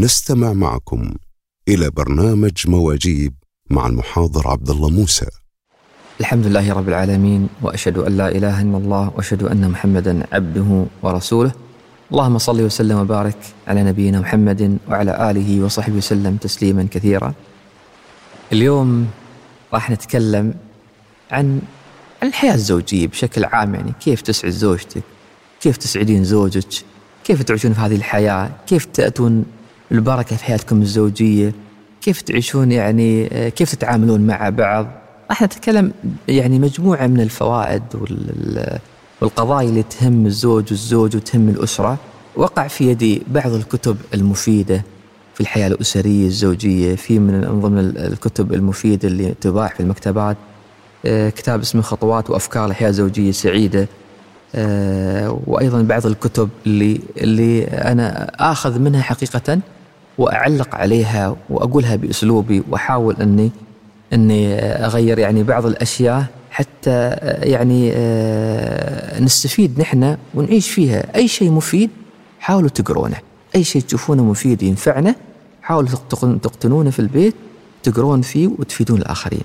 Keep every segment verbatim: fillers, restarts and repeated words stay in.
نستمع معكم إلى برنامج مواجيب مع المحاضر عبد الله موسى. الحمد لله رب العالمين، وأشهد أن لا إله إلا الله، وأشهد أن محمدا عبده ورسوله. اللهم صل وسلم وبارك على نبينا محمد وعلى آله وصحبه وسلم تسليما كثيرا. اليوم راح نتكلم عن عن الحياة الزوجية بشكل عام، يعني كيف تسعد زوجتك، كيف تسعدين زوجك، كيف تعيشون في هذه الحياة، كيف تأتون البركة في حياتكم الزوجية، كيف تعيشون، يعني كيف تتعاملون مع بعض. راح نتكلم يعني مجموعة من الفوائد والقضايا اللي تهم الزوج والزوج وتهم الأسرة. وقع في يدي بعض الكتب المفيدة في الحياة الأسرية الزوجية، في من ضمن الكتب المفيدة اللي تباع في المكتبات كتاب اسمه خطوات وأفكار الحياة الزوجية سعيدة، وأيضا بعض الكتب اللي اللي أنا آخذ منها حقيقة وأعلق عليها وأقولها بأسلوبي، وأحاول أني أني أغير يعني بعض الأشياء حتى يعني نستفيد نحن ونعيش فيها. أي شيء مفيد حاولوا تقرونه، أي شيء تشوفونه مفيد ينفعنا حاولوا تقتنونه في البيت، تقرون فيه وتفيدون الآخرين.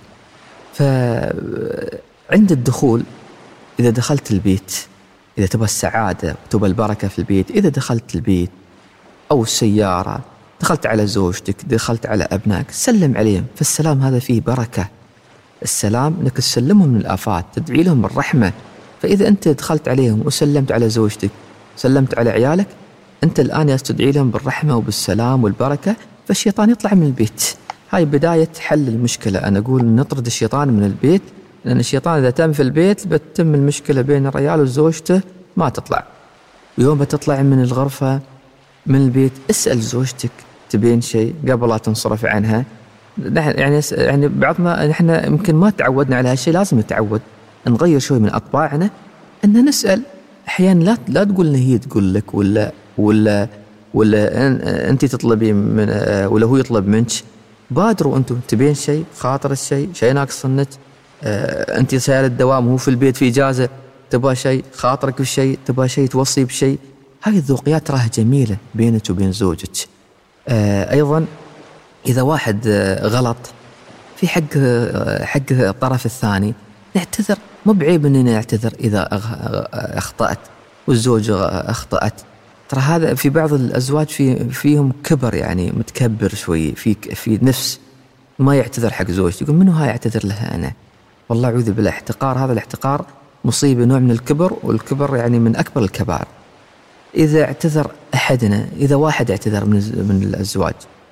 فعند الدخول، إذا دخلت البيت، إذا تبغى السعادة وتبغى البركة في البيت، إذا دخلت البيت أو السيارة، دخلت على زوجتك، دخلت على أبنائك، سلم عليهم، فالسلام هذا فيه بركة. السلام أنك تسلمهم من الآفات، تدعي لهم بالرحمة. فإذا أنت دخلت عليهم وسلمت على زوجتك، سلمت على عيالك، أنت الآن يستدعي لهم بالرحمة وبالسلام والبركة، فالشيطان يطلع من البيت. هاي بداية حل المشكلة. أنا أقول نطرد الشيطان من البيت، لأن الشيطان إذا تم في البيت بتتم المشكلة بين الرجال وزوجته ما تطلع. يوم بتطلع من الغرفة من البيت اسأل زوجتك تبين شيء قبل لا تنصرف عنها. يعني يعني بعضنا نحن يمكن ما تعودنا على هالشيء، لازم نتعود نغير شوي من أطباعنا، أن نسأل أحيانا. لا لا تقول إن هي تقول لك، ولا ولا ولا أنت تطلبي من، ولا هو يطلب منك. بادروا أنتم تبين شيء، خاطر الشيء شيء ناقص النت. آه، أنت سيارة الدوام وهو في البيت في إجازة، تبغى شيء، خاطرك بشيء، تبغى شيء، توصي بشيء. هذه الذوقيات راها جميلة بينك وبين زوجك. آه، أيضا إذا واحد آه غلط في حق آه حق الطرف الثاني، نعتذر. مو بعيب أننا نعتذر إذا أخطأت والزوج أخطأت. ترى هذا في بعض الأزواج في فيهم كبر، يعني متكبر شوي، في في نفس ما يعتذر حق زوجته، يقول منو هاي أعتذر لها أنا؟ والله أعوذ بالله، احتقار. هذا الاحتقار مصيبة، نوع من الكبر، والكبر يعني من أكبر الكبائر. إذا اعتذر أحدنا، إذا واحد اعتذر من من الأزواج،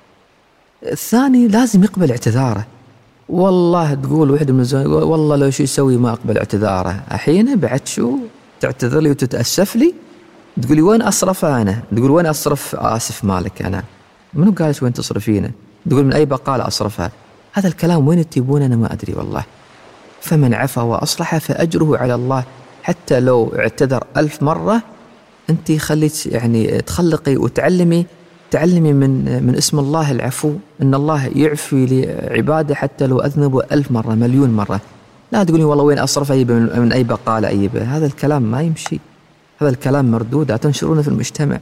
الثاني لازم يقبل اعتذاره. والله تقول واحد من الزوجين والله لو شو يسوي ما أقبل اعتذاره، الحين بعد شو تعتذر لي وتتأسف لي؟ تقولي وين أصرف أنا؟ تقول وين أصرف آسف مالك أنا؟ منو قالت وين تصرفينه؟ تقول من أي بقالة أصرفها. هذا الكلام وين تجيبون؟ أنا ما أدري والله. فمن عفا وأصلح فأجره على الله. حتى لو اعتذر ألف مرة، أنت خليت يعني تخلقي وتعلمي تعلمي من من اسم الله العفو، إن الله يعفي لعباده حتى لو أذنبوا ألف مرة مليون مرة. لا تقولي والله وين أصرف أجيبه من أي بقالة أجيبه. هذا الكلام ما يمشي، هذا الكلام مردود، لا تنشرونه في المجتمع.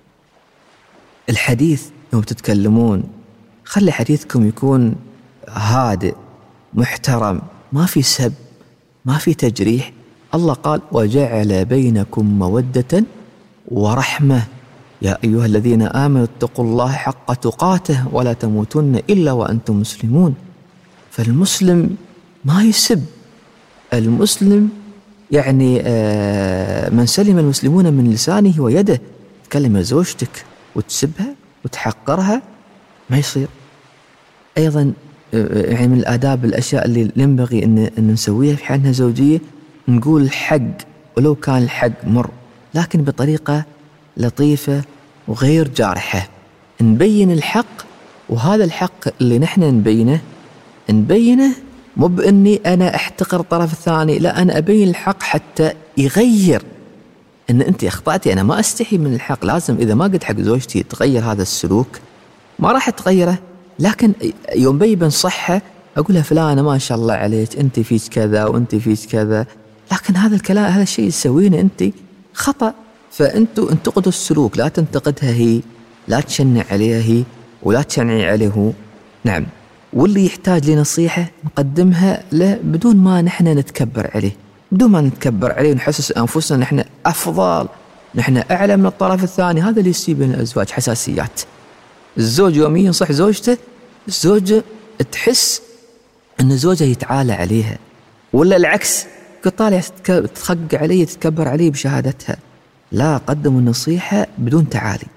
الحديث يوم تتكلمون خلي حديثكم يكون هادئ محترم، ما في سب، ما في تجريح. الله قال وجعل بينكم مودة ورحمة يا أيها الذين آمنوا اتقوا الله حق تقاته ولا تموتن إلا وأنتم مسلمون. فالمسلم ما يسب. المسلم يعني آه من سلم المسلمون من لسانه ويده. تكلم زوجتك وتسبها وتحقرها ما يصير. أيضا يعني من الآداب الأشياء اللي ينبغي أن, أن نسويها في حياتنا الزوجية، نقول الحق ولو كان الحق مر، لكن بطريقة لطيفة وغير جارحة. نبين الحق، وهذا الحق اللي نحن نبينه نبينه مو بأني أنا أحتقر الطرف الثاني، لا، أنا أبين الحق حتى يغير. أن أنت أخطأتي، أنا ما أستحي من الحق. لازم إذا ما قلت حق زوجتي تغير هذا السلوك ما راح تغيره، لكن يوم بي بنصحها أقولها فلانة ما شاء الله عليك، أنت فيك كذا وأنت فيك كذا، لكن هذا الكلام هذا الشيء تسوينه أنت خطأ. فأنتوا انتقدوا السلوك، لا تنتقدها هي، لا تشنع عليها هي، ولا تشنعي عليه هو. نعم، واللي يحتاج لنصيحة نقدمها له بدون ما نحن نتكبر عليه، بدون ما نتكبر عليه ونحسس أنفسنا نحن أفضل، نحن أعلى من الطرف الثاني. هذا اللي يصيب بين الأزواج، حساسيات. الزوج يوم ينصح زوجته، الزوجة تحس أن زوجها يتعالى عليها، ولا العكس، كطالع تتخق عليه تتكبر عليه بشهادتها. لا، قدموا النصيحة بدون تعالي.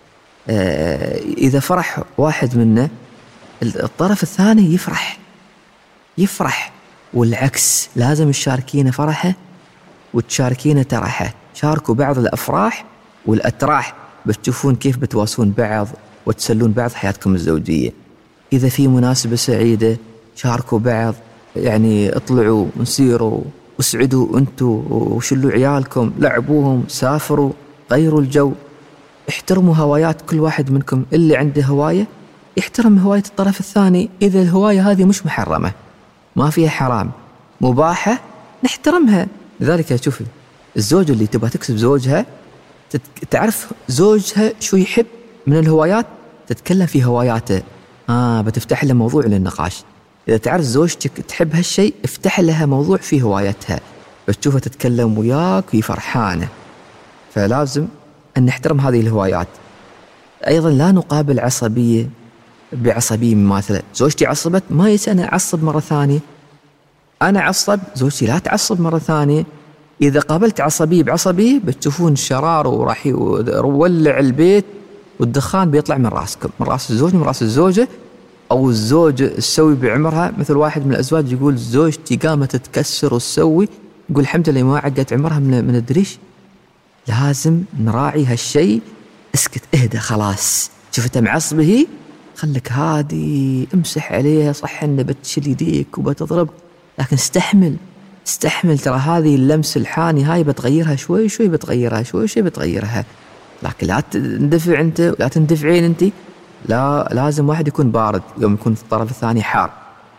آه إذا فرح واحد منا الطرف الثاني يفرح يفرح والعكس، لازم تشاركينه فرحه وتشاركينه ترحه. شاركوا بعض الأفراح والأتراح، بتشوفون كيف بتواسون بعض وتسلون بعض حياتكم الزوجية. إذا في مناسبة سعيدة شاركوا بعض، يعني اطلعوا ونسيروا واسعدوا أنتوا وشلوا عيالكم، لعبوهم، سافروا، غيروا الجو. احترموا هوايات كل واحد منكم. اللي عنده هواية يحترم هواية الطرف الثاني. إذا الهواية هذه مش محرمة، ما فيها حرام، مباحة، نحترمها. لذلك شوفي الزوجة اللي تبغى تكسب زوجها تعرف زوجها شو يحب من الهوايات، تتكلم في هواياته، آه بتفتح له موضوع للنقاش. إذا تعرف زوجتك تحب هالشيء افتح لها موضوع في هوايتها، بتشوفها تتكلم وياك وهي فرحانة. فلازم أن نحترم هذه الهوايات. أيضا لا نقابل عصبية بعصبية. مماثلة، زوجتي عصبت ما يسأل أنا أعصب مرة ثانية، أنا عصب زوجتي لا تعصب مرة ثانية. إذا قابلت عصبية بعصبية بتشوفون الشرار وراح يولع البيت والدخان بيطلع من راسكم، من راس الزوج من راس الزوجة. أو الزوجة تسوي بعمرها، مثل واحد من الأزواج يقول زوجتي قامت تكسر وتسوي، يقول الحمد لله ما عقت عمرها من من الدريش. لازم نراعي هالشيء. اسكت، اهدى، خلاص، شفتها معصبة هي، خلك هادي، امسح عليها، صح انه بتشل يديك وبتضرب، لكن استحمل استحمل. ترى هذه اللمس الحاني هاي بتغيرها شوي شوي، بتغيرها شوي شوي بتغيرها، لكن لا تندفع انت ولا تندفعين انت. لا، لازم واحد يكون بارد يوم يكون الطرف الثاني حار.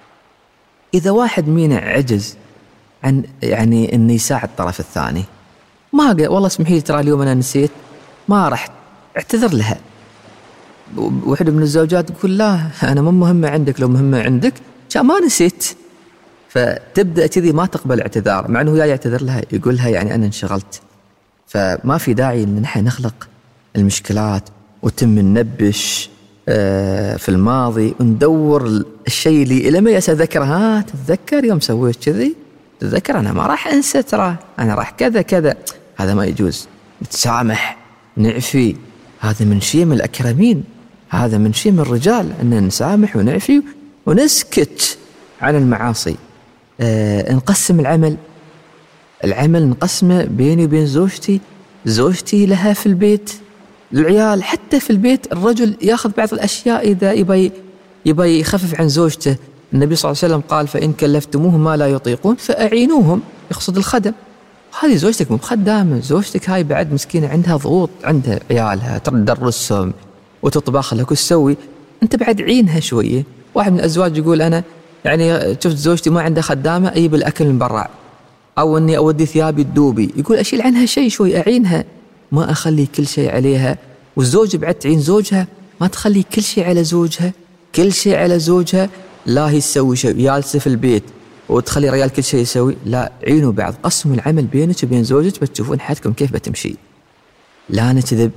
اذا واحد مينا عجز عن يعني انه يساعد الطرف الثاني، ما قال والله اسمحي لي ترى اليوم انا نسيت، ما رحت، اعتذر لها. واحدة من الزوجات تقول لا انا مو مهمة عندك، لو مهمة عندك كان ما نسيت. فتبدأ كذي ما تقبل اعتذار، مع انه هو يعتذر لها يقول لها يعني انا انشغلت. فما في داعي ان نحن نخلق المشكلات وتم ننبش في الماضي وندور الشيء اللي لما يتذكر. ها تتذكر يوم سويت كذي، تتذكر انا ما راح انسى، ترى انا راح كذا كذا. هذا ما يجوز. نتسامح، نعفي، هذا من شيم الأكرمين، هذا من شيم الرجال، أن نسامح ونعفي ونسكت عن المعاصي. آه نقسم العمل العمل نقسمه بيني وبين زوجتي. زوجتي لها في البيت، العيال، حتى في البيت الرجل ياخذ بعض الأشياء إذا يبي يبي يخفف عن زوجته. النبي صلى الله عليه وسلم قال فإن كلفتموهم ما لا يطيقون فأعينوهم، يقصد الخدم. هذه زوجتك مو خدامة، زوجتك هاي بعد مسكينة عندها ضغوط، عندها عيالها تدرسهم وتطبخ لك وتسوي، أنت بعد عينها شوية. واحد من الأزواج يقول أنا يعني شفت زوجتي ما عندها خدامة أجيب الأكل من برا، أو أني أودي ثيابي الدوبي، يقول أشيل عنها شيء شوي، أعينها، ما أخلي كل شيء عليها. والزوج بعد تعين زوجها، ما تخلي كل شيء على زوجها، كل شيء على زوجها. لا هي تسوي شيء جالسة في البيت وتخلي ريال كل شيء يسوي، لا، عينوا بعض، قسموا العمل بينك وبين زوجك، بتشوفون حياتكم كيف بتمشي. لا نكذب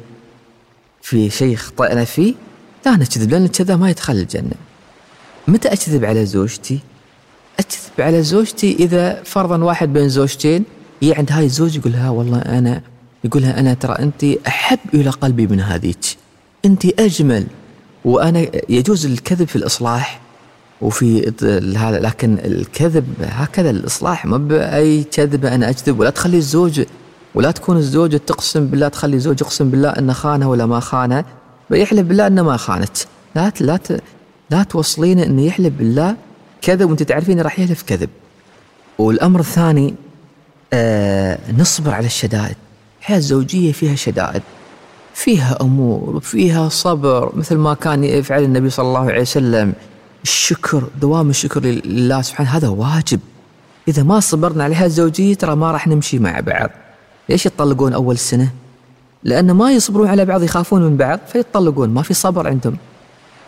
في شيء خطأنا فيه، لا نكذب، لأن كذا ما يدخل الجنة. متى أكذب على زوجتي؟ أكذب على زوجتي إذا فرضا واحد بين زوجتين، هي عند هاي الزوج يقول لها والله أنا يقولها أنا ترى أنت أحب إلى قلبي من هذيك، أنت أجمل، وأنا يجوز الكذب في الإصلاح وفي هذا، لكن الكذب هكذا الإصلاح ما بأي كذب أنا أكذب. ولا تخلي الزوج ولا تكون الزوجة تقسم بالله، تخلي الزوج يقسم بالله أنه خانها ولا ما خانها، بيحلف بالله أنه ما خانت. لا لا لا توصلين أنه يحلف بالله كذب وأنت تعرفين راح يحلف كذب. والأمر الثاني آه نصبر على الشدائد. الحياة الزوجية فيها شدائد، فيها أمور، فيها صبر، مثل ما كان يفعل النبي صلى الله عليه وسلم. الشكر، دوام الشكر لله سبحانه، هذا واجب. إذا ما صبرنا على الحياة الزوجية ترى ما راح نمشي مع بعض. ليش يتطلقون أول سنة؟ لأن ما يصبرون على بعض، يخافون من بعض فيتطلقون، ما في صبر عندهم.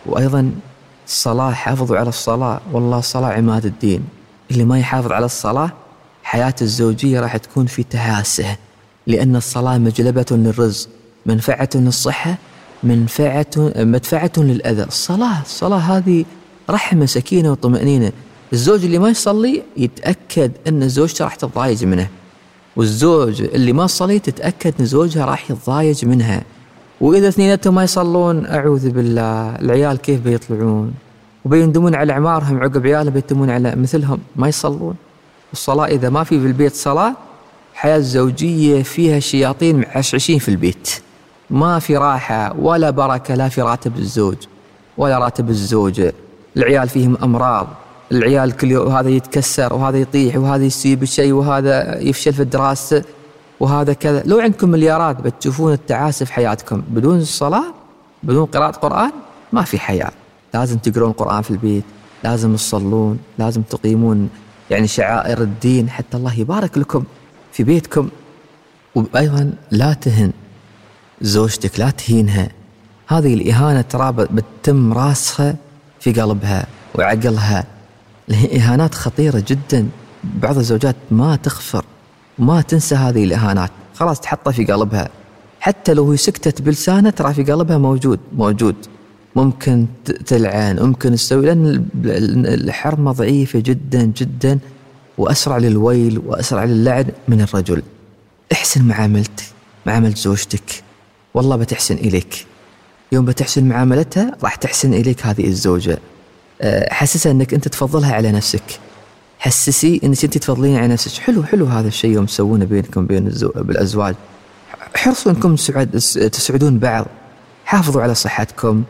وأيضا الصلاة، حافظوا على الصلاة، والله الصلاة عماد الدين. اللي ما يحافظ على الصلاة حياة الزوجية راح تكون في تهاسه، لأن الصلاة مجلبة للرزق، منفعة للصحة، منفعة مدفعة للأذى. الصلاة الصلاة هذه رحمة، سكينة وطمأنينة. الزوج اللي ما يصلي يتأكد أن زوجته راح تتضايج منه، والزوج اللي ما صلي تتأكد أن زوجها راح يتضايج منها. وإذا اثنيناتهم ما يصلون أعوذ بالله، العيال كيف بيطلعون وبيندمون على أعمارهم عقب عيالهم، بيتمون على مثلهم ما يصلون. الصلاة إذا ما في في البيت صلاة، حياة زوجية فيها شياطين معشعشين في البيت، ما في راحة ولا بركة، لا في راتب الزوج ولا راتب الزوجة. العيال فيهم أمراض، العيال كل يوم هذا يتكسر وهذا يطيح وهذا يسيب الشيء وهذا يفشل في دراسته وهذا كذا. لو عندكم مليارات بتشوفون التعاسة في حياتكم. بدون الصلاة، بدون قراءة قرآن، ما في حياة. لازم تقرون القرآن في البيت، لازم تصلون، لازم تقيمون يعني شعائر الدين حتى الله يبارك لكم في بيتكم. وأيضا لا تهن زوجتك، لا تهينها. هذه الإهانة ترى بتتم راسخة في قلبها وعقلها. الإهانات خطيرة جدا، بعض الزوجات ما تغفر، ما تنسى هذه الإهانات، خلاص تحطها في قلبها. حتى لو هي سكتت بلسانها ترى في قلبها موجود موجود ممكن تلعن، ممكن تسوي، لأن الحرمة ضعيفة جدا جدا، وأسرع للويل وأسرع للعن من الرجل. احسن معاملتك، معاملة زوجتك، والله بتحسن إليك. يوم بتحسن معاملتها راح تحسن إليك هذه الزوجة. حسسها أنك أنت تفضلها على نفسك، حسسي أنك أنت تفضلين على نفسك. حلو حلو هذا الشيء يوم تسوونه بينكم بين بالأزواج. حرصوا أنكم تسعدون بعض، حافظوا على صحتكم.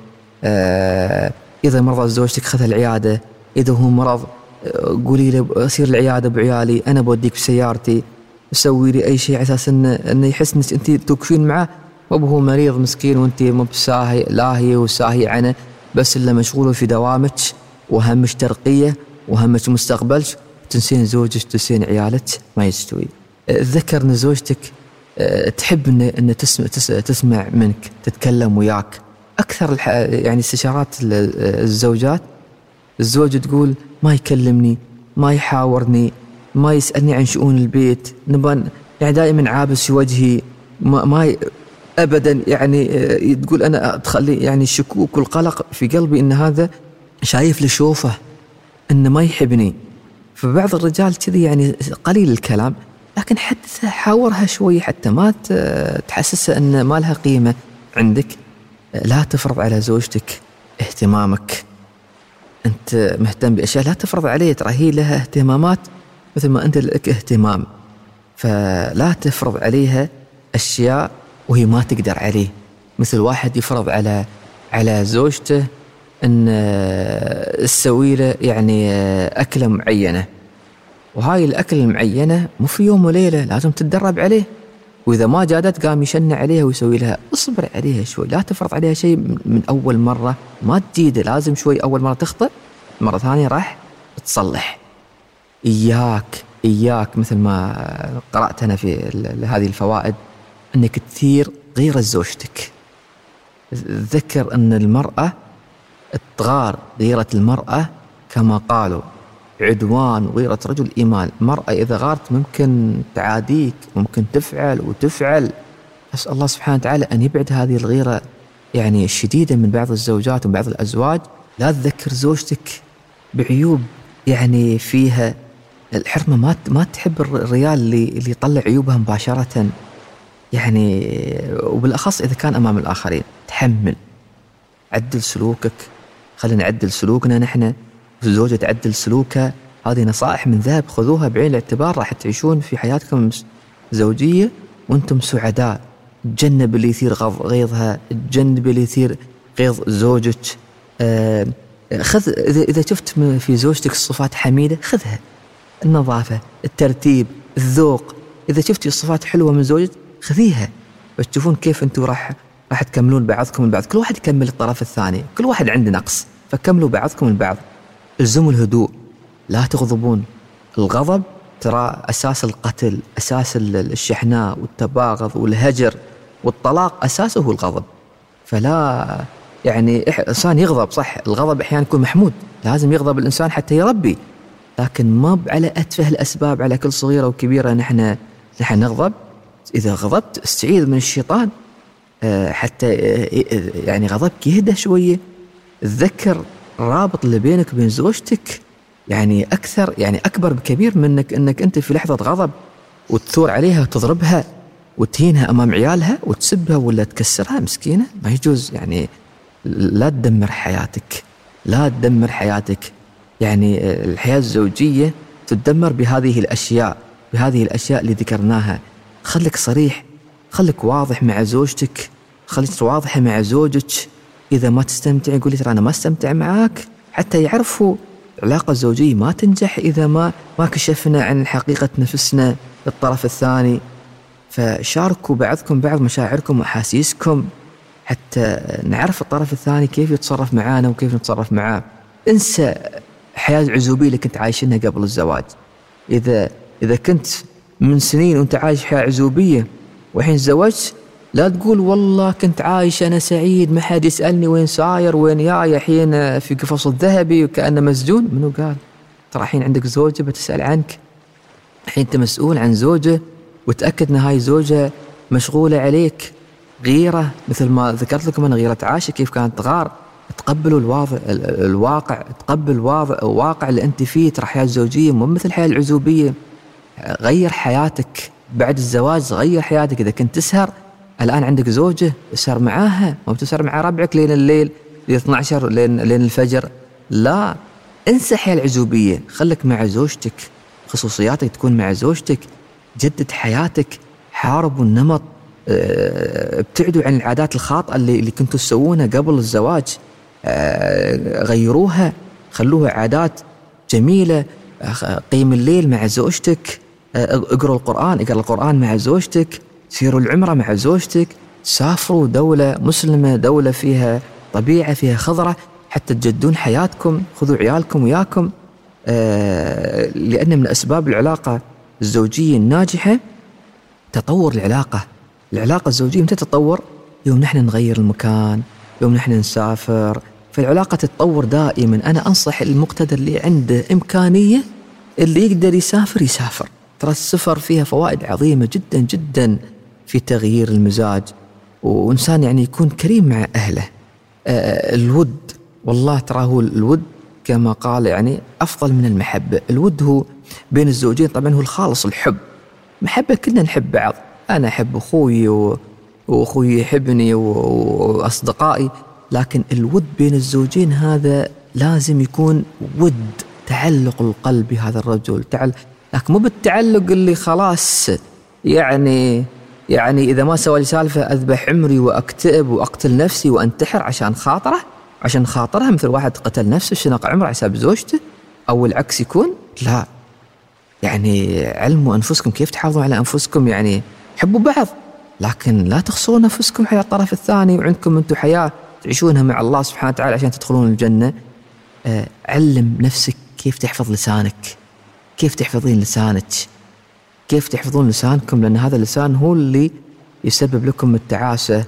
إذا مرض زوجتك خذها العيادة، إذا هو مرض قولي له أسير العيادة بعيالي، أنا بوديك بسيارتي، سوي لي أي شيء على أساس إنه إنه يحس إنك أنت توقفين معه، وهو مريض مسكين وأنت مو بساهي لاهي وساهي عنه، بس إلا مشغول في دوامك وهمش ترقية وهمش مستقبلك، تنسين زوجك تنسين عيالك، ما يستوي. تذكر إن زوجتك تحب إن إن تسمع تسمع منك، تتكلم وياك. أكثر يعني استشارات الزوجات، الزوج تقول ما يكلمني، ما يحاورني، ما يسألني عن شؤون البيت، نبان يعني دائما عابس في وجهي، ما, ما ي... أبدا يعني تقول أنا تخلي يعني الشكوك والقلق في قلبي إن هذا شايف لشوفه إنه ما يحبني. فبعض الرجال كذي يعني قليل الكلام، لكن حدثها، حاورها شوي حتى ما تحسسها إن ما لها قيمة عندك. لا تفرض على زوجتك اهتمامك، أنت مهتم بأشياء لا تفرض عليه، ترى هي لها اهتمامات مثل ما أنت لك اهتمام، فلا تفرض عليها أشياء وهي ما تقدر عليه. مثل واحد يفرض على على زوجته أن تسوي له يعني أكلة معينة، وهاي الأكل المعينة مو في يوم وليلة، لازم تتدرب عليه، وإذا ما جادت قام يشنع عليها ويسوي لها. اصبر عليها شوي، لا تفرض عليها شيء من أول مرة، ما تجيده، لازم شوي. أول مرة تخطئ، مرة ثانية راح تصلح. إياك إياك مثل ما قرأت أنا في هذه الفوائد أنك تثير غيرة زوجتك. تذكر أن المرأة تغار، غيرة المرأة كما قالوا عدوان، غيرة رجل إيمان. المرأة إذا غارت ممكن تعاديك، ممكن تفعل وتفعل. أسأل الله سبحانه وتعالى أن يبعد هذه الغيرة يعني الشديدة من بعض الزوجات ومن بعض الأزواج. لا تذكر زوجتك بعيوب يعني فيها. الحرمة ما ما تحب الرجال اللي اللي يطلع عيوبها مباشرة يعني، وبالأخص إذا كان أمام الآخرين. تحمل، عدل سلوكك، خلينا نعدل سلوكنا نحن، الزوجة تعدل سلوكها. هذه نصائح من ذهب، خذوها بعين الاعتبار، راح تعيشون في حياتكم زوجية وأنتم سعداء. تجنب اللي يثير غيظها، تجنب اللي يثير غيظ زوجك. آه خذ إذا إذا شفت في زوجتك الصفات حميدة خذها، النظافة، الترتيب، الذوق. إذا شفتي الصفات حلوة من زوجك خذيها، بس تشوفون كيف أنتم راح راح تكملون بعضكم البعض. كل واحد يكمل الطرف الثاني، كل واحد عنده نقص، فكملوا بعضكم البعض. الزموا الهدوء، لا تغضبون. الغضب ترى أساس القتل، أساس الشحناء والتباغض والهجر والطلاق، أساسه الغضب. فلا يعني الإنسان يغضب صح، الغضب أحيانا يكون محمود، لازم يغضب الإنسان حتى يربي، لكن ما على أتفه الأسباب، على كل صغيرة وكبيرة نحن نحن نغضب. إذا غضبت استعيذ من الشيطان حتى يعني غضبك يهدى شوية. تذكر الرابط اللي بينك وبين زوجتك يعني أكثر، يعني أكبر بكبير منك أنك أنت في لحظة غضب وتثور عليها وتضربها وتهينها أمام عيالها وتسبها ولا تكسرها مسكينة. ما يجوز. يعني لا تدمر حياتك، لا تدمر حياتك. يعني الحياة الزوجية تدمر بهذه الأشياء، بهذه الأشياء اللي ذكرناها. خليك صريح، خليك واضح مع زوجتك، خليك واضحة مع زوجك. إذا ما تستمتع قولي ترى أنا ما استمتع معاك، حتى يعرفوا العلاقة الزوجية ما تنجح إذا ما ما كشفنا عن حقيقة نفسنا للطرف الثاني. فشاركوا بعضكم بعض مشاعركم وأحاسيسكم حتى نعرف الطرف الثاني كيف يتصرف معانا وكيف نتصرف معاه. انسى حياة العزوبية اللي كنت عايشينها قبل الزواج. إذا إذا كنت من سنين وانت عايش حياة عزوبية وحين تزوجت، لا تقول والله كنت عايش أنا سعيد ما حد يسألني وين ساير وين جاي حين في قفص الذهبي وكأنه مسجون. منو قال؟ ترى حين عندك زوجة بتسأل عنك، حين أنت مسؤول عن زوجة وتأكد أن هاي زوجة مشغولة عليك. غيرة مثل ما ذكرت لكم أنا، غيرة عاشة كيف كانت تغار. تقبلوا الواقع، الواقع تقبل الواقع, الواقع اللي أنت فيه. ترى حياة الزوجية مو مثل الحياة العزوبية. غير حياتك بعد الزواج، غير حياتك. إذا كنت تسهر الآن عندك زوجة اسهر معاها، ما بتسهر مع ربعك لين الليل لين اثنا عشر لين لين الفجر. لا، انسى الحياة العزوبية، خلك مع زوجتك، خصوصياتك تكون مع زوجتك. جدد حياتك، حاربوا النمط، ابتعدوا عن العادات الخاطئة اللي, اللي كنتوا تسوونها قبل الزواج. غيروها، خلوها عادات جميلة. قيم الليل مع زوجتك، اقرأوا القرآن، اقرأ القرآن مع زوجتك، سيروا العمرة مع زوجتك، سافروا دولة مسلمة، دولة فيها طبيعة فيها خضرة حتى تجدون حياتكم. خذوا عيالكم وياكم، لأن من أسباب العلاقة الزوجية الناجحة تطور العلاقة. العلاقة الزوجية متى تتطور؟ يوم نحن نغير المكان، يوم نحن نسافر، فالعلاقة تتطور دائما. أنا أنصح المقتدر اللي عنده إمكانية اللي يقدر يسافر يسافر. ترى السفر فيها فوائد عظيمة جدا جدا في تغيير المزاج، وإنسان يعني يكون كريم مع أهله. آه الود، والله ترى هو الود كما قال يعني أفضل من المحبة. الود هو بين الزوجين طبعا هو الخالص، الحب، محبة كلنا نحب بعض. أنا أحب أخوي و... وأخوي يحبني و... وأصدقائي، لكن الود بين الزوجين هذا لازم يكون ود، تعلق القلب بهذا الرجل، تعل... لكن مو بالتعلق اللي خلاص يعني يعني إذا ما سوى لي سالفة أذبح عمري وأكتئب وأقتل نفسي وأنتحر عشان خاطره، عشان خاطرها، مثل واحد قتل نفسه شنق عمره على حساب زوجته، أو العكس يكون. لا، يعني علموا أنفسكم كيف تحافظون على أنفسكم. يعني حبوا بعض لكن لا تخسرون أنفسكم حياة الطرف الثاني، وعندكم أنتم حياة تعيشونها مع الله سبحانه وتعالى عشان تدخلون الجنة. آه علم نفسك كيف تحفظ لسانك، كيف تحفظين لسانك، كيف تحفظون لسانكم، لأن هذا اللسان هو اللي يسبب لكم التعاسة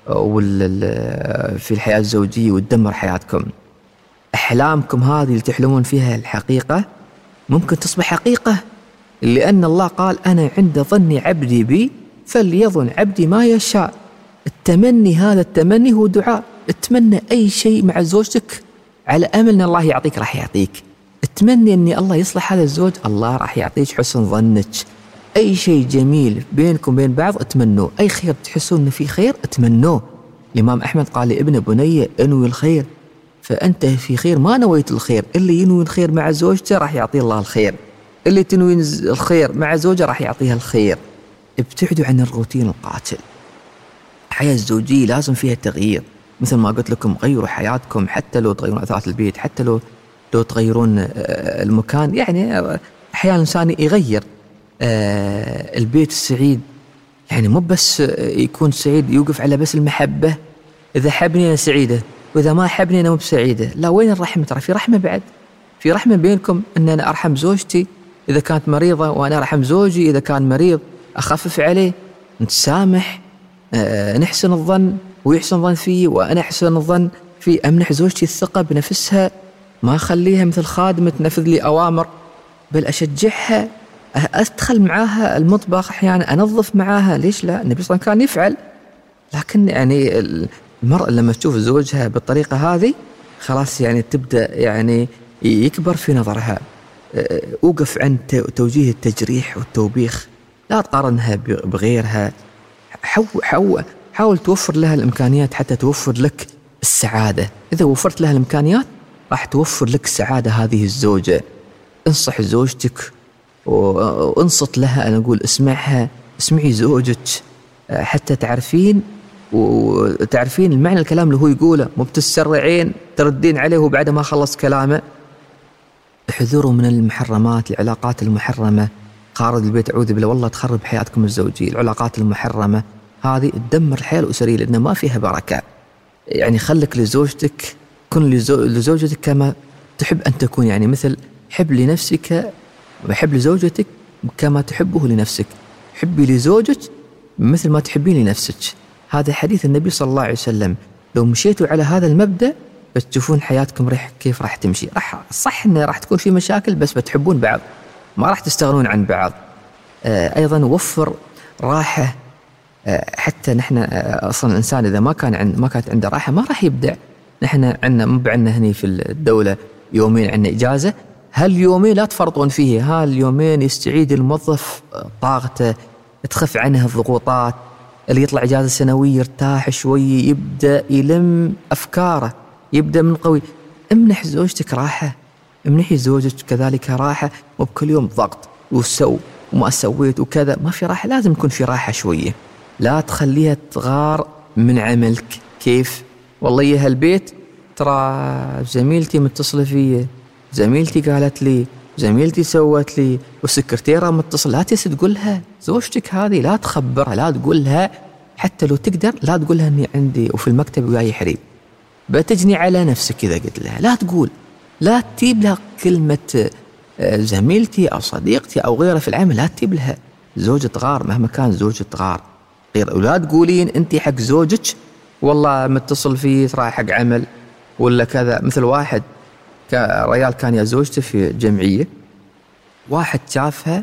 في الحياة الزوجية وتدمر حياتكم. أحلامكم هذه اللي تحلمون فيها الحقيقة ممكن تصبح حقيقة، لأن الله قال أنا عند ظن عبدي بي فليظن عبدي ما يشاء. التمني هذا التمني هو دعاء. اتمنى أي شيء مع زوجتك على أمل أن الله يعطيك، راح يعطيك. اتمنى أن الله يصلح هذا الزوج، الله راح يعطيك حسن ظنك. أي شيء جميل بينكم بين بعض اتمنوه، أي خير تحسون أنه في خير اتمنوه. الإمام أحمد قال لابن بني انوي الخير، فأنت في خير ما نويت الخير. اللي ينوي الخير مع زوجته راح يعطيه الله الخير، اللي تنوي الخير مع زوجه راح يعطيها الخير. ابتعدوا عن الروتين القاتل. الحياة الزوجية لازم فيها تغيير، مثل ما قلت لكم غيروا حياتكم، حتى لو تغيرون أثاث البيت، حتى لو لو تغيرون المكان. يعني أحيانا الإنسان يغير البيت السعيد، يعني مو بس يكون سعيد يوقف على بس المحبة. إذا حبني أنا سعيدة، وإذا ما حبني أنا مو بسعيدة. لا، وين الرحمة؟ ترى في رحمة بعد، في رحمة بينكم، أن أنا أرحم زوجتي إذا كانت مريضة، وأنا أرحم زوجي إذا كان مريض، أخفف عليه، نتسامح، أه نحسن الظن ويحسن الظن فيه وأنا أحسن الظن في أمنح زوجتي الثقة بنفسها، ما أخليها مثل خادمة تنفذ لي أوامر، بل أشجعها، أدخل معاها المطبخ أحيانا، أنظف معاها. ليش لا؟ النبي صلى الله عليه وسلم كان يفعل. لكن يعني المرأة لما تشوف زوجها بالطريقة هذه خلاص يعني تبدأ يعني يكبر في نظرها. أوقف عن توجيه التجريح والتوبيخ، لا تقارنها بغيرها. حاول حاول حاول توفر لها الإمكانيات حتى توفر لك السعادة. إذا وفرت لها الإمكانيات راح توفر لك السعادة هذه الزوجة. انصح زوجتك وانصت لها، أنا أقول اسمعها، اسمعي زوجك حتى تعرفين وتعرفين المعنى الكلام اللي هو يقوله، مو بتسرعين تردين عليه وبعد ما خلص كلامه. احذروا من المحرمات، العلاقات المحرمة. خارج البيت أعوذ بالله والله تخرب حياتكم الزوجية. العلاقات المحرمة هذه تدمر الحياة الأسرية لأنها ما فيها بركة. يعني خلك لزوجتك، كن لزوجتك كما تحب أن تكون، يعني مثل حب لنفسك وحب لزوجتك كما تحبه لنفسك. حبي لزوجك مثل ما تحبين لنفسك. هذا حديث النبي صلى الله عليه وسلم. لو مشيتوا على هذا المبدأ بتشوفون حياتكم رح كيف راح تمشي. راح صح إنه راح تكون في مشاكل بس بتحبون بعض، ما راح تستغنون عن بعض. آه أيضا وفر راحة. آه حتى نحن آه أصلا الإنسان إذا ما كان عند ما كانت عنده راحة ما راح يبدع. نحن عندنا مو عندنا هني في الدولة يومين عندنا إجازة، هاليومين لا تفرطون فيه. هاليومين يستعيد الموظف طاقته، تخف عنه الضغوطات. اللي يطلع إجازة سنوية يرتاح شوي، يبدأ يلم أفكاره، يبدأ من قوي. امنح زوجتك راحة، امنحي زوجك كذلك راحة. مو بكل يوم ضغط وسو وما سويت وكذا، ما في راحة. لازم يكون في راحة شوية. لا تخليها تغار من عملك. كيف؟ والله يا هالبيت ترى زميلتي متصلة فيه، زميلتي قالت لي، زميلتي سوت لي، والسكرتيرة متصل. لا تنسى تقولها زوجتك هذه، لا تخبرها، لا تقولها. حتى لو تقدر لا تقولها اني عندي وفي المكتب وياي حريم، بتجني على نفسك إذا قلت لها. لا تقول، لا تجيب لها كلمة زميلتي أو صديقتي أو غيرها في العمل. لا تجيب لها. زوجة غار مهما كان زوجة غار غير. ولا تقولين أنت حق زوجك والله متصل فيه ترى حق عمل ولا كذا. مثل واحد ريال كان يا زوجته في جمعية، واحد شافها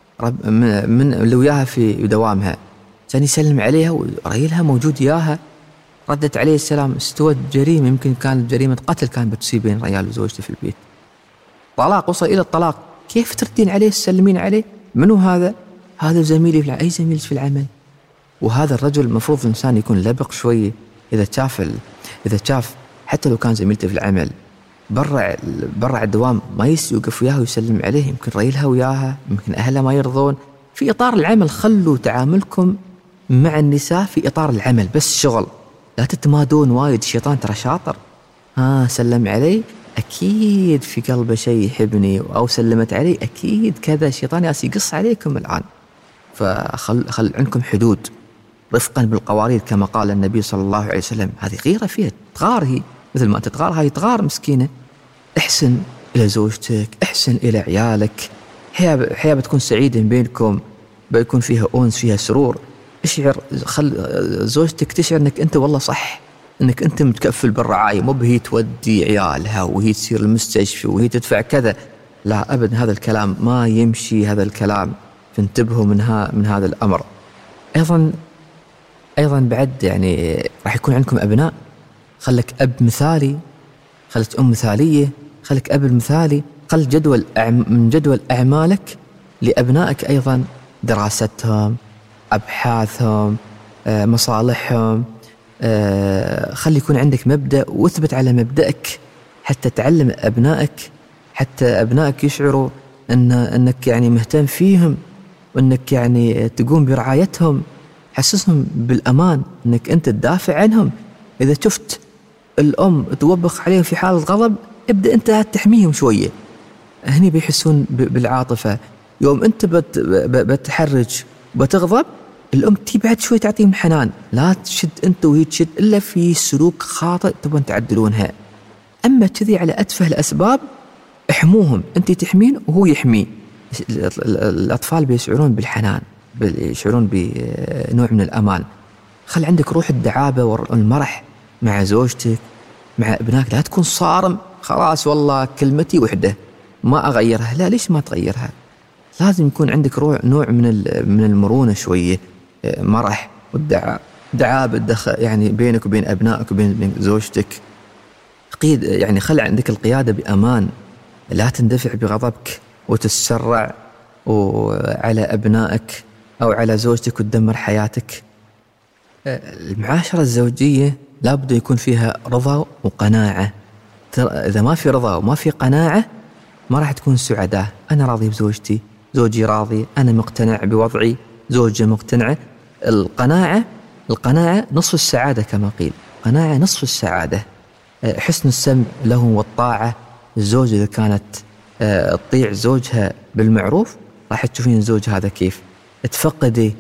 من اللي وياها في دوامها، كان يسلم عليها وريلها موجود ياها، ردت عليه السلام، استوت جريمة، يمكن كانت جريمة قتل كان بتصيب بين ريال وزوجته في البيت. طلاق، وصل إلى الطلاق. كيف تردين عليه تسلمين عليه؟ منو هذا؟ هذا زميلي في أي زميل في العمل. وهذا الرجل المفروض الإنسان يكون لبق شوية. إذا شاف ال... إذا شاف حتى لو كان زميلته في العمل برا برا الدوام ما يوقف وياها ويسلم عليه، يمكن ريلها وياها، يمكن أهلها ما يرضون. في إطار العمل خلوا تعاملكم مع النساء في إطار العمل بس شغل. لا تتمادون وايد. الشيطان ترى شاطر. ها سلم علي أكيد في قلبه شيء يحبني، أو سلمت علي أكيد كذا. الشيطان ياس يقص عليكم الآن. فخل خل عندكم حدود رفقا بالقوارير كما قال النبي صلى الله عليه وسلم. هذه غيرة فيها، تغار هي مثل ما تتغار هاي تغار مسكينة. احسن إلى زوجتك، احسن إلى عيالك. حياة حياة بتكون سعيدة بينكم، بيكون فيها أنس، فيها سرور. اشعر، خل زوجتك تشعر انك انت والله صح، انك انت متكفل بالرعاية، مو بهي تودي عيالها وهي تصير المستشفى وهي تدفع كذا. لا ابدا، هذا الكلام ما يمشي. هذا الكلام فانتبهوا منها من هذا الامر. ايضا ايضا بعد يعني راح يكون عندكم ابناء. خلك اب مثالي، خلك ام مثالية، خلك اب مثالي. خل جدول من جدول اعمالك لابنائك ايضا، دراستهم، أبحاثهم، مصالحهم. خلي يكون عندك مبدأ واثبت على مبدأك حتى تعلم أبنائك، حتى أبنائك يشعروا أن أنك يعني مهتم فيهم، وأنك يعني تقوم برعايتهم. حسسهم بالأمان، أنك أنت تدافع عنهم. إذا شفت الأم توبخ عليهم في حالة غضب، ابدأ أنت تحميهم شوية. هني بيحسون بالعاطفة. يوم أنت بت بتحرج بتغضب، الأم تي بعد شوي تعطيهم حنان. لا تشد أنت وهي تشد إلا في سلوك خاطئ تبون تعدلونها. أما كذي على أتفه الأسباب احموهم، أنت تحمين وهو يحمي. الأطفال بيشعرون بالحنان، بيشعرون بنوع من الأمان. خل عندك روح الدعابة والمرح مع زوجتك، مع ابنائك لا تكون صارم خلاص والله كلمتي وحدة ما أغيرها. لا، ليش ما تغيرها؟ لازم يكون عندك نوع من من المرونة شوية، مرح والدعاء دعاء بالدخل يعني بينك وبين أبنائك وبين زوجتك. قيد يعني خلي عندك القيادة بأمان، لا تندفع بغضبك وتتسرع وعلى أبنائك أو على زوجتك وتدمر حياتك. المعاشرة الزوجية لابد يكون فيها رضا وقناعة. إذا ما في رضا وما في قناعة ما راح تكون سعداء. أنا راضي بزوجتي، زوجي راضي، أنا مقتنع بوضعي، زوجي مقتنعة. القناعة القناعة نصف السعادة كما قيل، قناعة نصف السعادة. حسن السمع له والطاعة. الزوجة إذا كانت تطيع زوجها بالمعروف راح تشوفين الزوج هذا كيف. تفقدي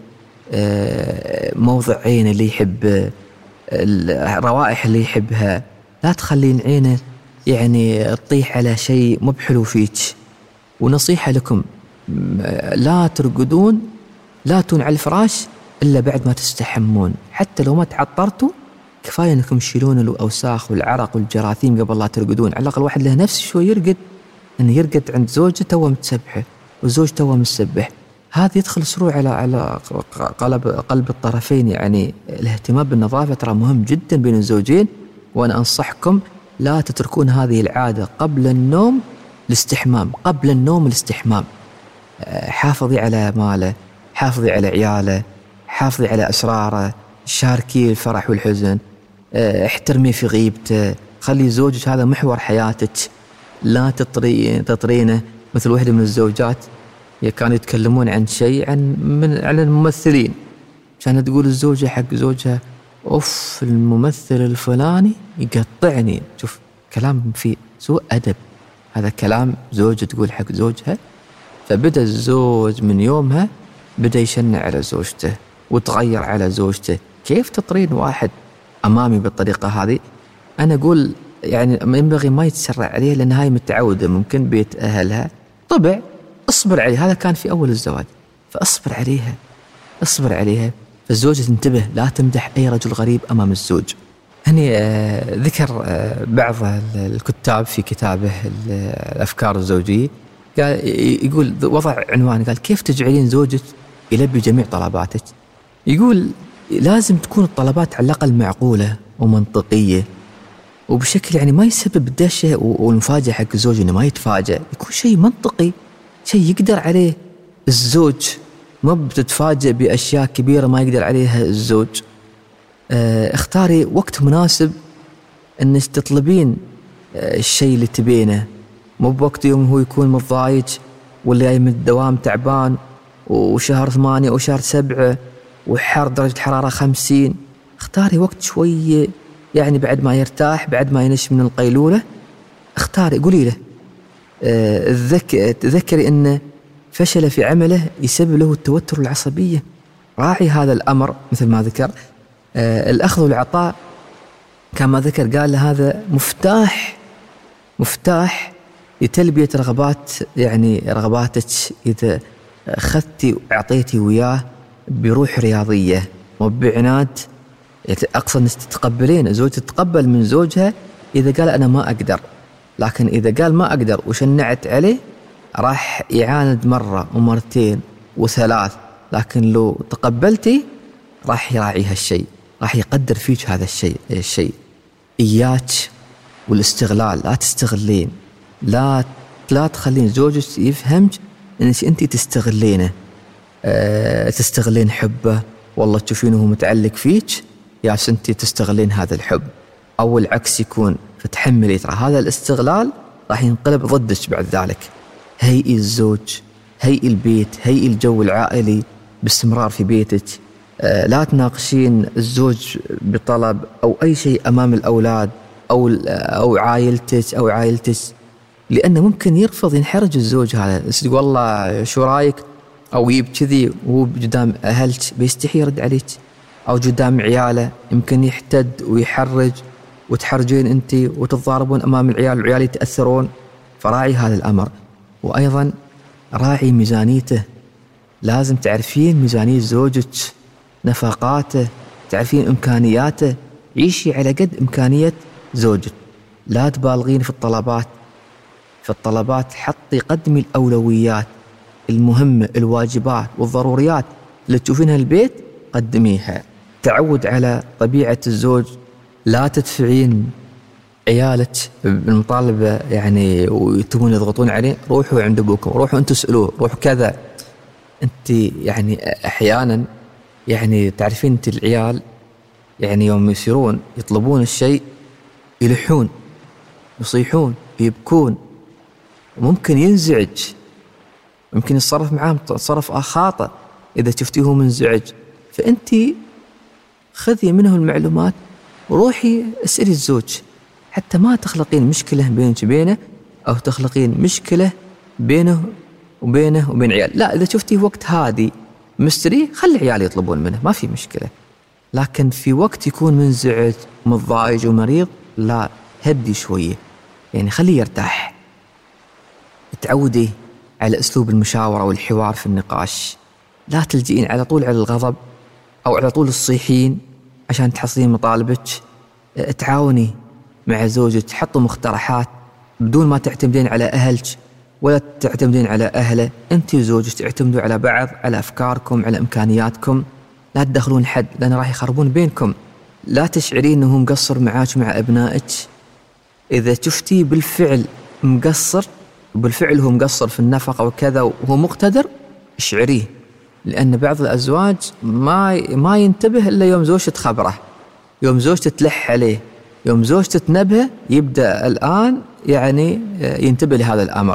موضع عينه اللي يحب، الروائح اللي يحبها، لا تخلين عينه يعني تطيح على شيء مو بحلو فيك. ونصيحة لكم، لا ترقدون لا تون على الفراش إلا بعد ما تستحمون. حتى لو ما تعطرتوا كفاية أنكم تشيلون الأوساخ والعرق والجراثيم قبل لا ترقدون. على الأقل واحد له نفس شوي يرقد، أنه يرقد عند زوجته توه متسبحة والزوج توه متسبح. هذا يدخل سرور على على قلب قلب الطرفين. يعني الاهتمام بالنظافة ترى مهم جدا بين الزوجين، وأنا أنصحكم لا تتركون هذه العادة قبل النوم. الاستحمام قبل النوم، الاستحمام. حافظي على ماله، حافظي على عياله، حافظي على أسراره، شاركي الفرح والحزن، احترمي في غيبته. خلي زوجك هذا محور حياتك، لا تطري تطرينه. مثل واحدة من الزوجات كانوا يتكلمون عن شيء عن من عن الممثلين، كانت تقول الزوجة حق زوجها أوف الممثل الفلاني يقطعني. شوف كلام فيه سوء أدب، هذا كلام زوجة تقول حق زوجها. فبدأ الزوج من يومها بدأ يشنع على زوجته وتغير على زوجته. كيف تطرين واحد أمامي بالطريقة هذه؟ أنا أقول يعني ينبغي ما يتسرع عليها، لأن هاي متعودة ممكن بيت أهلها طبع. اصبر عليها، هذا كان في أول الزواج، فاصبر عليها اصبر عليها. فالزوجة تنتبه، لا تمدح أي رجل غريب أمام الزوج. هني آه ذكر آه بعض الكتاب في كتابه الأفكار الزوجية، قال يقول وضع عنوان، قال كيف تجعلين زوجك يلبي جميع طلباتك. يقول لازم تكون الطلبات على الأقل معقولة ومنطقية، وبشكل يعني ما يسبب دهشة والمفاجأة حق الزوج، إنه ما يتفاجأ، يكون شيء منطقي، شيء يقدر عليه الزوج. ما بتتفاجأ بأشياء كبيرة ما يقدر عليها الزوج. اه اختاري وقت مناسب انك تطلبين اه الشيء اللي تبينه، مو بوقت يوم هو يكون متضايج ولا جاي من الدوام تعبان وشهر ثمانية أو شهر سبعة وحار درجة حرارة خمسين. اختاري وقت شوية يعني بعد ما يرتاح، بعد ما ينش من القيلولة. اختاري، قولي له اه تذكري أن فشل في عمله يسبب له التوتر والعصبية. راعي هذا الأمر مثل ما ذكر. اه الأخذ والعطاء كما ذكر، قال هذا مفتاح مفتاح لتلبية رغبات يعني رغباتك. إذا أخذتي وأعطيتي وياه بروح رياضية وبعناد، أقصد أنك تتقبلين زوجة تتقبل من زوجها إذا قال أنا ما أقدر. لكن إذا قال ما أقدر وشنعت عليه راح يعاند مرة ومرتين وثلاث. لكن لو تقبلتي راح يراعي هالشيء، راح يقدر فيك هذا الشيء الشيء إياك والاستغلال. لا تستغلين، لا لا تخلين زوجك يفهمك انك انت تستغلينه، أه تستغلين حبه. والله تشوفينه هو متعلق فيك، يا سنتي تستغلين هذا الحب، او العكس يكون فتحملي. ترى هذا الاستغلال راح ينقلب ضدك بعد ذلك. هيئي الزوج، هيئي البيت، هيئي الجو العائلي باستمرار في بيتك. أه لا تناقشين الزوج بطلب او اي شيء امام الاولاد او او عائلتك او عائلتك، لأنه ممكن يرفض، ينحرج الزوج هذا. يقول والله شو رايك، أو يجيب كذي وهو قدام أهلك بيستحي يرد عليك، أو قدام عياله يمكن يحتد ويحرج وتحرجين أنت وتتضاربون أمام العيال والعيال يتأثرون. فراعي هذا الأمر. وأيضا راعي ميزانيته، لازم تعرفين ميزانية زوجك، نفقاته، تعرفين إمكانياته. عيشي على قد إمكانية زوجك. لا تبالغين في الطلبات. في الطلبات حطي قدمي الأولويات المهمة، الواجبات والضروريات اللي تشوفينها البيت قدميها. تعود على طبيعة الزوج، لا تدفعين عيالك بالمطالبة يعني ويتبون يضغطون عليه، روحوا عند أبوكم، روحوا أنتوا اسألوه، روحوا كذا. أنت يعني أحيانا يعني تعرفين أنت العيال يعني يوم يصيرون يطلبون الشيء يلحون يصيحون يبكون، ممكن ينزعج، ممكن يتصرف معاهم تصرف خاطئ إذا شفتيه منزعج. فأنت خذي منه المعلومات وروحي اسألي الزوج، حتى ما تخلقين مشكلة بينك وبينه أو تخلقين مشكلة بينه وبينه وبين عيال. لا، إذا شفتيه وقت هادي مستري خلي عيال يطلبون منه، ما في مشكلة. لكن في وقت يكون منزعج متضايج ومريض، لا، هدي شوية، يعني خليه يرتاح. تعودي على أسلوب المشاورة والحوار في النقاش، لا تلجئين على طول على الغضب أو على طول الصيحين عشان تحصلين مطالبك. تعاوني مع زوجك، حطوا مقترحات بدون ما تعتمدين على أهلك ولا تعتمدين على أهله. أنت وزوجك تعتمدوا على بعض، على أفكاركم، على إمكانياتكم. لا تدخلون حد لأن راح يخربون بينكم. لا تشعرين أنه مقصر معاك مع أبنائك. إذا شفتي بالفعل مقصر وبالفعل هو مقصر في النفقة وكذا وهو مقتدر، اشعريه، لأن بعض الأزواج ما ما ينتبه إلا يوم زوجته تخبره، يوم زوجته تلح عليه، يوم زوجته تنبهه يبدأ الآن يعني ينتبه لهذا الأمر.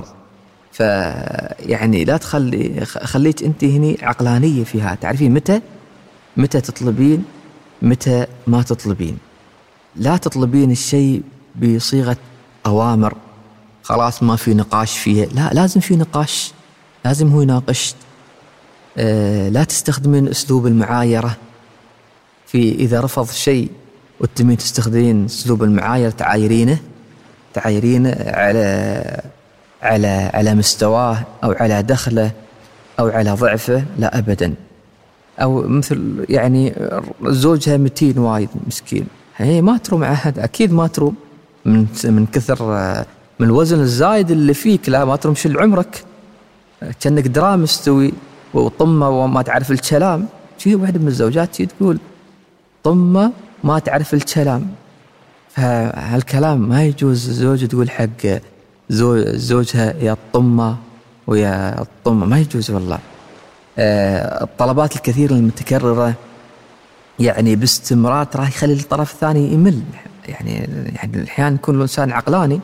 فيعني لا تخلي خليك أنت هني عقلانية فيها، تعرفين متى متى تطلبين متى ما تطلبين. لا تطلبين الشيء بصيغة أوامر خلاص ما في نقاش فيها، لا، لازم في نقاش، لازم هو يناقش. آه لا تستخدمين أسلوب المعايرة في إذا رفض شيء وتمين تستخدمين أسلوب المعايرة، تعايرينه تعايرينه على على على مستواه أو على دخله أو على ضعفه، لا أبدا. أو مثل يعني زوجها متين وايد مسكين، هي ما تروم عهد، أكيد ما تروم من من كثر من الوزن الزايد اللي فيك، لا ما تروم شل عمرك كأنك درام مستوي وطمة وما تعرف الكلام. شيء واحدة من الزوجات شيء تقول طمة ما تعرف الكلام، فهالكلام ما يجوز زوج تقول حق زوج زوجها يا الطمة ويا الطمة، ما يجوز والله. آه الطلبات الكثيرة المتكررة يعني باستمرار راح يخلي الطرف الثاني يمل. يعني يعني الأحيان يكون الإنسان عقلاني.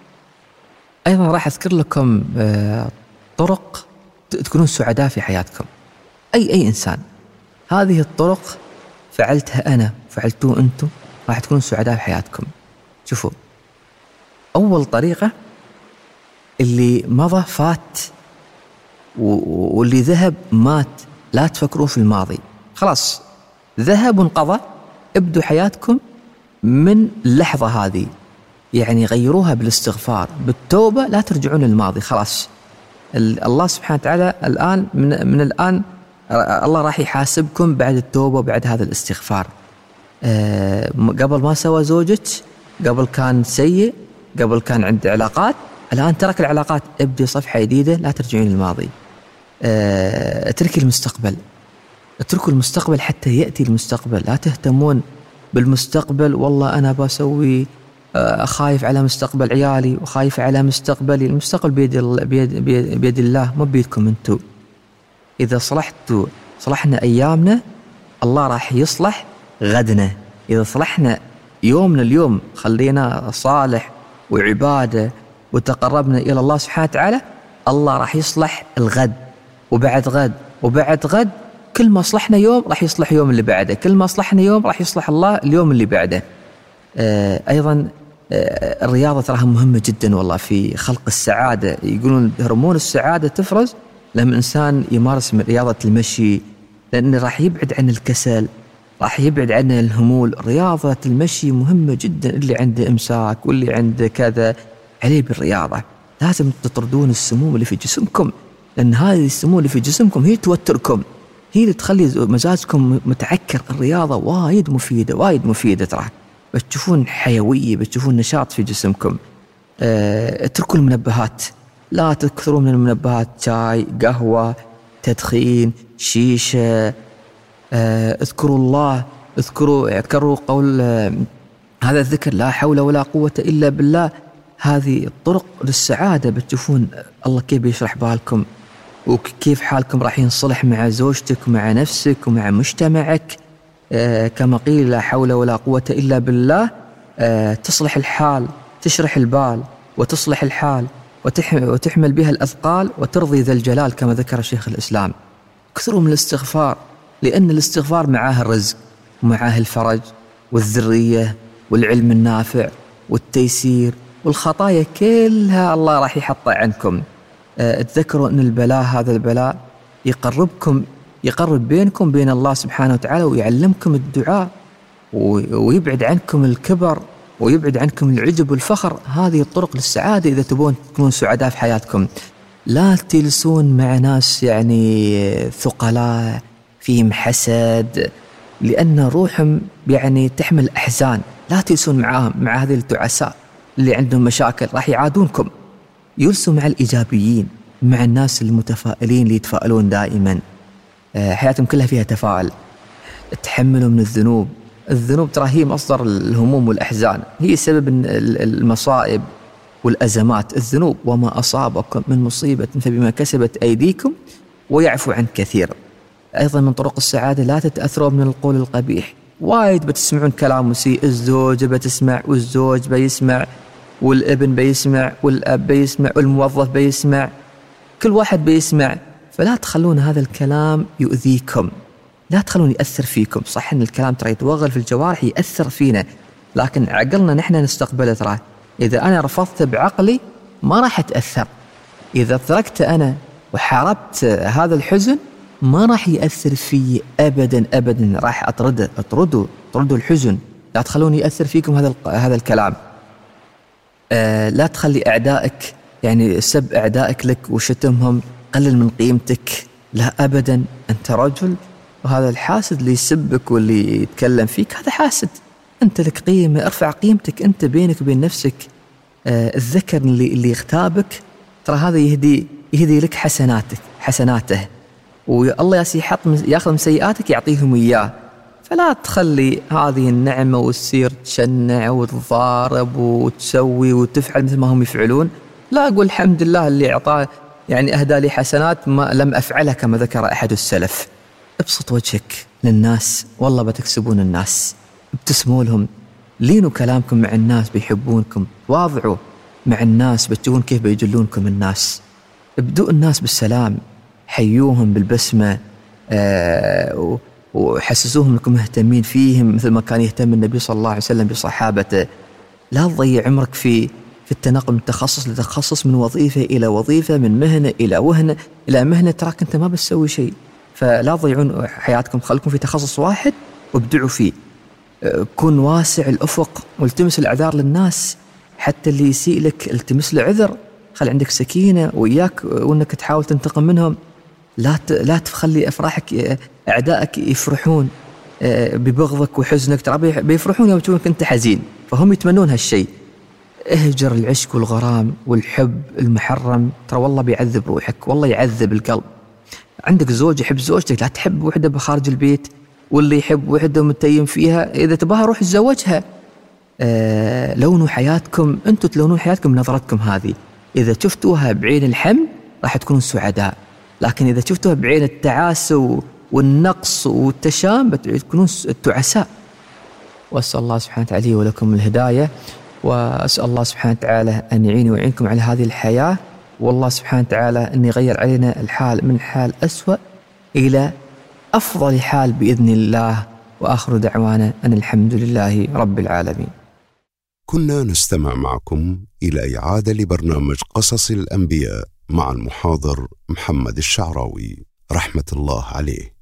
أيضا راح أذكر لكم آه طرق تكونون سعداء في حياتكم. أي أي إنسان هذه الطرق فعلتها أنا فعلتوه أنتم راح تكونون سعداء في حياتكم. شوفوا، أول طريقة اللي مضى فات واللي ذهب مات. لا تفكروا في الماضي، خلاص ذهب وانقضى. ابدوا حياتكم من اللحظة هذه، يعني غيروها بالاستغفار بالتوبة. لا ترجعون للماضي، خلاص الله سبحانه وتعالى الآن من, من الآن الله راح يحاسبكم بعد التوبة وبعد هذا الاستغفار. أه قبل ما سوى زوجك، قبل كان سيء، قبل كان عنده علاقات، الآن ترك العلاقات، ابدي صفحة جديدة. لا ترجعين للماضي. أه اتركي المستقبل، اتركوا المستقبل حتى يأتي المستقبل. لا تهتمون بالمستقبل، والله أنا بسوي أه خايف على مستقبل عيالي وخايف على مستقبلي. المستقبل بيد, بيد, بيد, بيد الله، مو بيدكم انتو. إذا صلحتوا صلحنا أيامنا، الله راح يصلح غدنا. إذا صلحنا يومنا اليوم خلينا صالح وعبادة وتقربنا إلى الله سبحانه وتعالى، الله راح يصلح الغد وبعد غد وبعد غد. كل ما صلحنا يوم راح يصلح يوم اللي بعده، كل ما صلحنا يوم راح يصلح الله اليوم اللي بعده. آه أيضا آه الرياضة تراها مهمة جدا والله في خلق السعادة. يقولون هرمون السعادة تفرز لما الإنسان يمارس رياضة المشي، لأنه راح يبعد عن الكسل، راح يبعد عن الهمول. رياضة المشي مهمة جدا، اللي عنده إمساك واللي عنده كذا عليه بالرياضة. لازم تطردون السموم اللي في جسمكم، لأن هذه السموم اللي في جسمكم هي توتركم، هي اللي تخلي مزاجكم متعكر. الرياضة وايد مفيدة، وايد مفيدة ترى. بتشوفون حيوية، بتشوفون نشاط في جسمكم. أه، اتركوا المنبهات، لا تكثروا من المنبهات، شاي، قهوة، تدخين، شيشة. أه، اذكروا الله، اذكروا اذكروا قول أه هذا الذكر، لا حول ولا قوة إلا بالله. هذه الطرق للسعادة. بتشوفون الله كيف بيشرح بالكم، وكيف حالكم راح ينصلح مع زوجتك ومع نفسك ومع مجتمعك. آه كما قيل لا حول ولا قوة إلا بالله. آه تصلح الحال، تشرح البال، وتصلح الحال، وتحمل بها الأثقال، وترضي ذا الجلال كما ذكر شيخ الإسلام. كثروا من الاستغفار، لأن الاستغفار معاه الرزق ومعاه الفرج والذرية والعلم النافع والتيسير، والخطايا كلها الله راح يحطها عنكم. أه تذكروا أن البلاء، هذا البلاء يقربكم، يقرب بينكم بين الله سبحانه وتعالى، ويعلمكم الدعاء، ويبعد عنكم الكبر، ويبعد عنكم العجب والفخر. هذه الطرق للسعادة إذا تبون تكونون سعداء في حياتكم. لا تجلسون مع ناس يعني ثقلاء فيهم حسد، لأن روحهم يعني تحمل أحزان. لا تجلسون معاهم، مع هذه التعساء اللي عندهم مشاكل راح يعادونكم. يجلسوا مع الإيجابيين، مع الناس المتفائلين اللي يتفائلون دائما، حياتهم كلها فيها تفاؤل. تحملوا من الذنوب. الذنوب ترى هي مصدر الهموم والأحزان، هي سبب المصائب والأزمات. الذنوب وما أصابكم من مصيبة فبما كسبت أيديكم ويعفو عن كثير. أيضا من طرق السعادة لا تتأثروا من القول القبيح. وايد بتسمعون كلام مسيء، الزوجة بتسمع والزوج بيسمع والابن بيسمع والأب بيسمع والموظف بيسمع، كل واحد بيسمع. فلا تخلون هذا الكلام يؤذيكم، لا تخلون يأثر فيكم. صح إن الكلام ترى يتوغل في الجوارح، يأثر فينا، لكن عقلنا نحن نستقبله. ترى إذا أنا رفضته بعقلي ما راح أتأثر. إذا تركت أنا وحاربت هذا الحزن ما راح يأثر فيه أبدا أبدا، راح أطرده أطرده أطرده الحزن. لا تخلوني يأثر فيكم هذا هذا الكلام. آه لا تخلي أعدائك يعني سب أعدائك لك وشتمهم قلل من قيمتك، لا أبدا. أنت رجل، وهذا الحاسد اللي يسبك واللي يتكلم فيك هذا حاسد. أنت لك قيمة، ارفع قيمتك أنت بينك وبين نفسك. آه الذكر اللي اللي يغتابك ترى هذا يهدي يهدي لك حسناتك حسناته، والله ياسي يحط ياخذ من سيئاتك يعطيهم إياه. فلا تخلي هذه النعمة والسير تشنع وتضارب وتسوي وتفعل مثل ما هم يفعلون. لا أقول الحمد لله اللي أعطاه يعني أهدى لي حسنات ما لم أفعلها كما ذكر أحد السلف. ابسط وجهك للناس، والله بتكسبون الناس. ابتسموا لهم، لينوا كلامكم مع الناس بيحبونكم، واضعوا مع الناس بتشوفون كيف بيجلونكم الناس. ابدؤوا الناس بالسلام، حيوهم بالبسمة، آه وحسسوهم أنكم مهتمين فيهم مثل ما كان يهتم النبي صلى الله عليه وسلم بصحابته. لا تضيع عمرك في في التنقل من تخصص لتخصص، من وظيفة إلى وظيفة، من مهنة إلى وهنة إلى مهنة، تراك أنت ما بتسوي شيء. فلا تضيعون حياتكم، خلكم في تخصص واحد وابدعوا فيه. كن واسع الأفق والتمس الأعذار للناس، حتى اللي يسيء لك التمس له عذر. خلي عندك سكينة وإياك وأنك تحاول تنتقم منهم. لا لا تخلي أفراحك أعدائك يفرحون ببغضك وحزنك. ترى بيفرحون يوم يشوفونك أنت حزين، فهم يتمنون هالشيء. اهجر العشق والغرام والحب المحرم، ترى والله بيعذب روحك، والله يعذب القلب. عندك زوج يحب زوجتك، لا تحب وحدة بخارج البيت، واللي يحب وحدة متيم فيها إذا تباها روح تزوجها. آه لونوا حياتكم، أنتوا تلونون حياتكم بنظرتكم هذه. إذا شفتوها بعين الحمل راح تكونوا سعداء، لكن إذا شفتوها بعين التعاسة والنقص والتشام بتكونون التعساء. وأسأل الله سبحانه وتعالى لي ولكم الهداية، وأسأل الله سبحانه وتعالى أن يعيني ويعينكم على هذه الحياة، والله سبحانه وتعالى أن يغير علينا الحال من حال أسوأ إلى أفضل حال بإذن الله. وآخر دعوانا أن الحمد لله رب العالمين. كنا نستمع معكم إلى إعادة لبرنامج قصص الأنبياء مع المحاضر محمد الشعراوي رحمة الله عليه.